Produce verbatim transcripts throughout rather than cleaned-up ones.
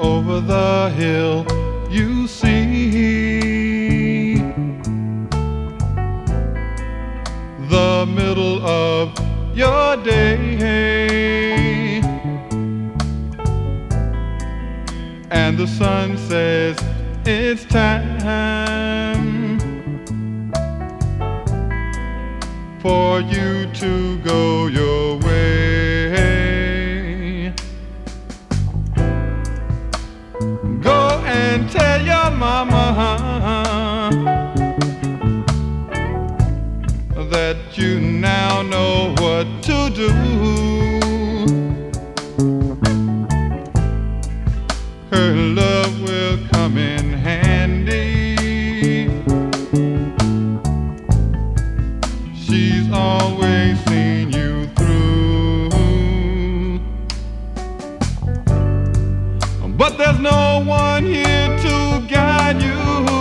over the hill you see the middle of your day, and the sun says it's time for you to go your way. Go and tell your mama that you now know what to do. Her love will come in handy. She's always seen you through. But there's no one here to guide you.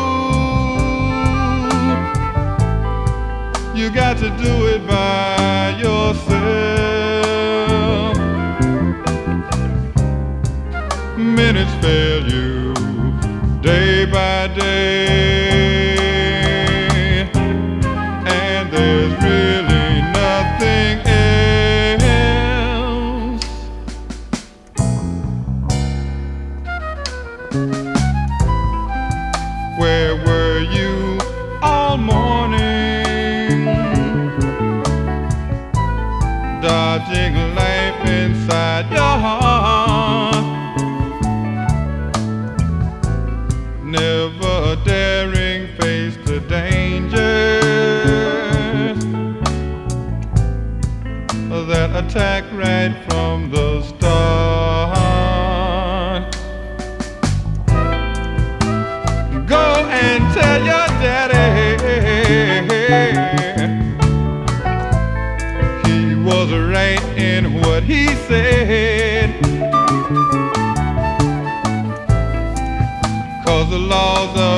You got to do it by yourself. Minutes fail you day by day, and there's really nothing else. Where were you all morning, dodging life inside your heart, never daring face the dangers that attack right from the start? Go and tell your daddy he was right in what he said, 'cause the laws of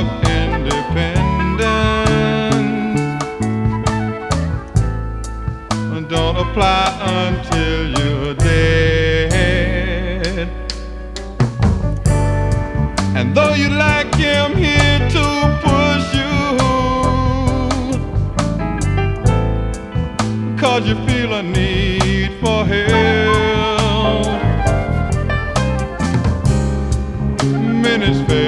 independence don't apply until you're dead. And though you like him here to push you, 'cause you feel a need for help, minutes fail